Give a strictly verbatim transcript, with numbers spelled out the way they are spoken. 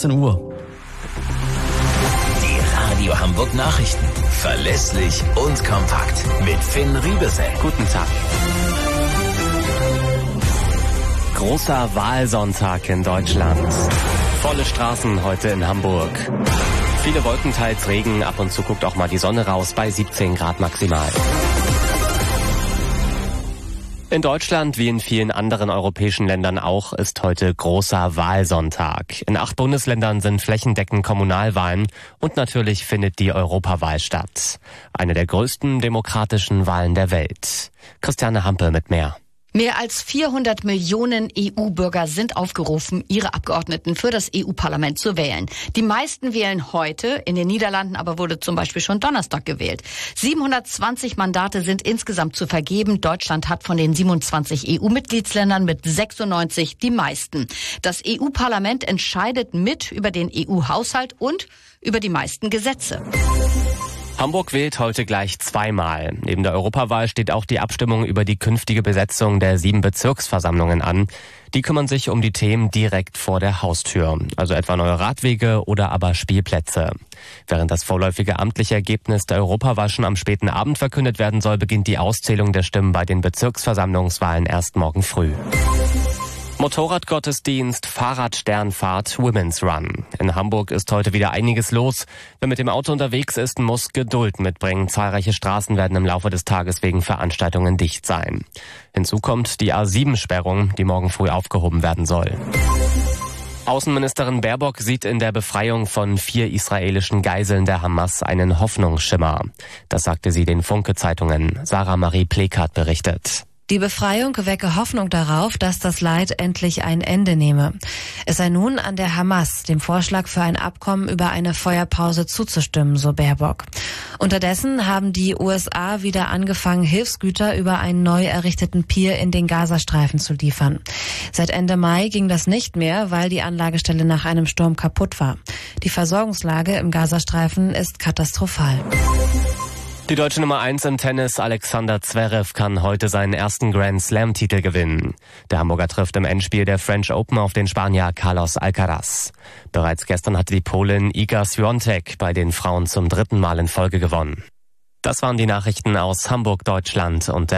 achtzehn Uhr. Die Radio Hamburg Nachrichten. Verlässlich und kompakt. Mit Finn Riebesell. Guten Tag. Großer Wahlsonntag in Deutschland. Volle Straßen heute in Hamburg. Viele Wolken, teils Regen, ab und zu guckt auch mal die Sonne raus bei siebzehn Grad maximal. In Deutschland, wie in vielen anderen europäischen Ländern auch, ist heute großer Wahlsonntag. In acht Bundesländern sind flächendeckend Kommunalwahlen und natürlich findet die Europawahl statt. Eine der größten demokratischen Wahlen der Welt. Christiane Hampe mit mehr. Mehr als vierhundert Millionen E U-Bürger sind aufgerufen, ihre Abgeordneten für das E U-Parlament zu wählen. Die meisten wählen heute, in den Niederlanden aber wurde zum Beispiel schon Donnerstag gewählt. siebenhundertzwanzig Mandate sind insgesamt zu vergeben. Deutschland hat von den siebenundzwanzig E U-Mitgliedsländern mit sechsundneunzig die meisten. Das E U-Parlament entscheidet mit über den E U-Haushalt und über die meisten Gesetze. Hamburg wählt heute gleich zweimal. Neben der Europawahl steht auch die Abstimmung über die künftige Besetzung der sieben Bezirksversammlungen an. Die kümmern sich um die Themen direkt vor der Haustür, also etwa neue Radwege oder aber Spielplätze. Während das vorläufige amtliche Ergebnis der Europawahl schon am späten Abend verkündet werden soll, beginnt die Auszählung der Stimmen bei den Bezirksversammlungswahlen erst morgen früh. Motorradgottesdienst, Fahrradsternfahrt, Women's Run. In Hamburg ist heute wieder einiges los. Wer mit dem Auto unterwegs ist, muss Geduld mitbringen. Zahlreiche Straßen werden im Laufe des Tages wegen Veranstaltungen dicht sein. Hinzu kommt die A sieben Sperrung, die morgen früh aufgehoben werden soll. Außenministerin Baerbock sieht in der Befreiung von vier israelischen Geiseln der Hamas einen Hoffnungsschimmer. Das sagte sie den Funke-Zeitungen. Sarah Marie Plekat berichtet. Die Befreiung wecke Hoffnung darauf, dass das Leid endlich ein Ende nehme. Es sei nun an der Hamas, dem Vorschlag für ein Abkommen über eine Feuerpause zuzustimmen, so Baerbock. Unterdessen haben die U S A wieder angefangen, Hilfsgüter über einen neu errichteten Pier in den Gazastreifen zu liefern. Seit Ende Mai ging das nicht mehr, weil die Anlagestelle nach einem Sturm kaputt war. Die Versorgungslage im Gazastreifen ist katastrophal. Die deutsche Nummer eins im Tennis, Alexander Zverev, kann heute seinen ersten Grand-Slam-Titel gewinnen. Der Hamburger trifft im Endspiel der French Open auf den Spanier Carlos Alcaraz. Bereits gestern hatte die Polin Iga Swiatek bei den Frauen zum dritten Mal in Folge gewonnen. Das waren die Nachrichten aus Hamburg, Deutschland und der